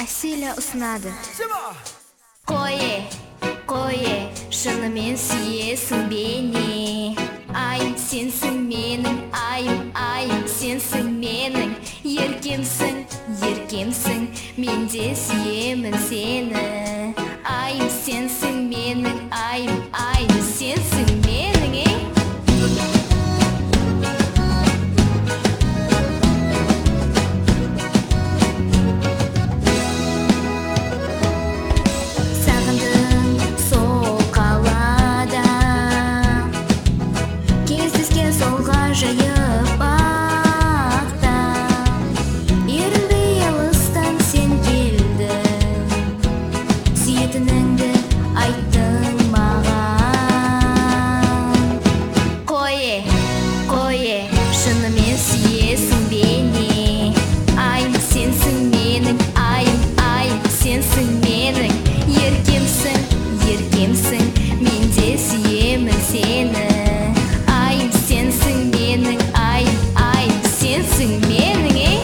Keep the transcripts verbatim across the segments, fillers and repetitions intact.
Әселя ұсынады. Қое, қое, шынымен сүйесің бені. Айым, сенсің менің, айым, айым, сенсің менің. Еркемсің, еркемсің, мен де сүйемін сені. Айым, сенсің менің, айым, айым, сенсің менің, е? Жайып бақта, ерінбей алыстан сен келдің, сүйетініңді айттың маған. Қое, қое, шынымен сүйесің бені. Айым, сенсің менің, айым, айым, сенсің менің. Еркемсің, еркемсің, мен де сүйемін сені. Айым, сенсің менің, айым, айым, сенсің менің, е?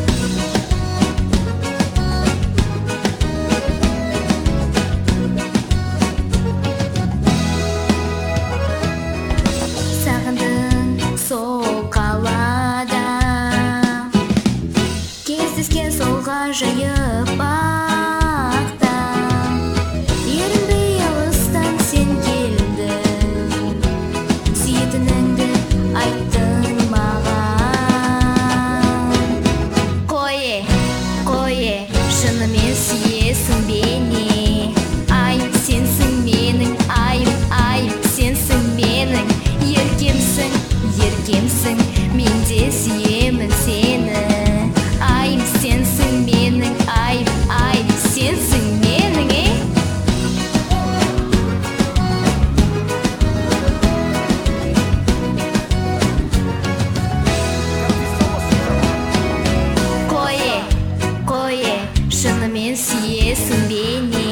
Сағындың сол қалада, кездескен сол ғажайып бақта, ерінбей алыстан сен келдің, сүйетініңді айттың маған. Қое, қое, шынымен сүйесің бені. Айым, сенсің менің, айым, айым, сенсің менің. Еркемсің, еркемсің, мен де сүйемін сені. Айым, сенсің менің, айым, айым, сенсің менің, е? Қое, қое, шынымен сүйесің бені.